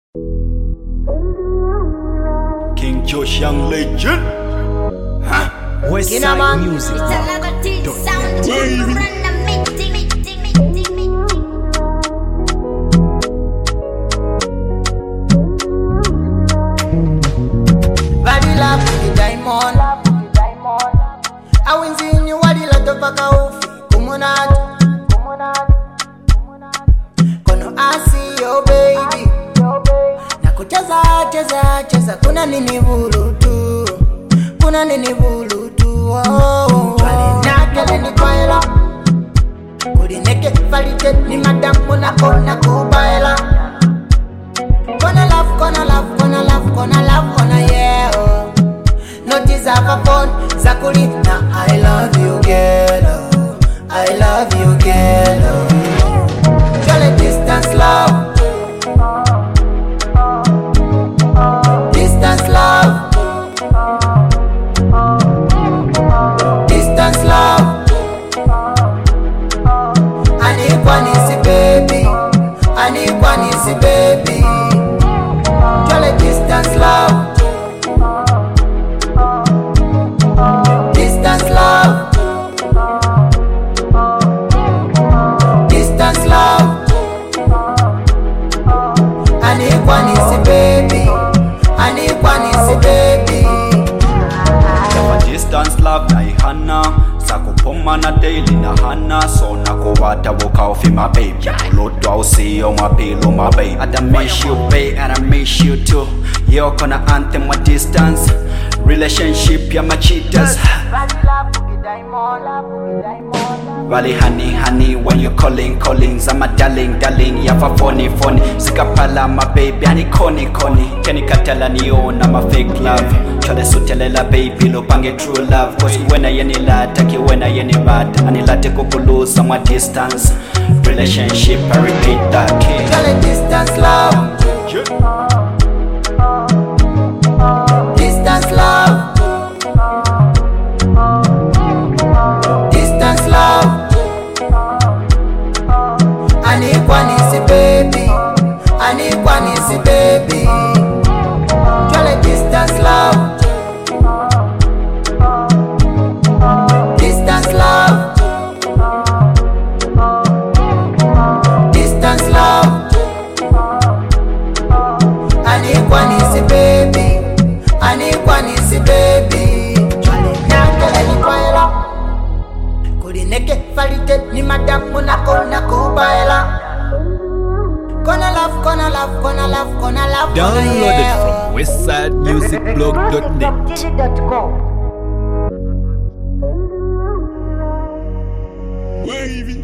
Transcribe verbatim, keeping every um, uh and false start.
King Josh Young Legend. Huh? West Side Music. Vanilla Boogie Diamond. I win seeing you wadi la topaka ufi kumunati. Kono asi yo baby. Na kucheza cheza cheza kuna nini bulutu. Kuna nini bulutu. Oh, wale nakele ni kwaela. Kulineke valide ni madamu na kona kubaela. Gonna love, gonna love, gonna love, gonna love, gonna yeah. Oh. Notice of a phone, Zakuri. Now I love you, girl. Oh. I love you, girl. Oh. Jolly distance love. Distance love. Distance love. I need one easy baby. I need one easy baby. Jolly distance love. Distance love. Distance love. I need one easy baby. I need one easy baby. Kama distance love na ihana sakupoma na daily na hana so nakuwata woka ofi my baby Lodwa usio mapilo my baby I miss you babe and I miss you too Yo kona anthem wa distance relationship ya machitas Valley honey honey when you calling calling Zama darling darling yafa phony phony Sikapala my baby ani koni koni Keni katala niona my fake love Chale sutelela baby lo pange true love Cause when I yeni lata ki when I yeni bad Ani late kukulusa my distance Relationship I repeat that key Chale distance love. Distance love. Distance love. I need one easy baby. I need one easy baby. Jolly distance love. Distance love. Distance love. I need one easy baby. I need one easy baby. Jolly nakele ni kwaela. Kulineke valide ni madamu na kona kubaela. Gonna love, gonna love, gonna love, gonna love, gonna Downloaded yeah. from westside music blog dot net. Wavy.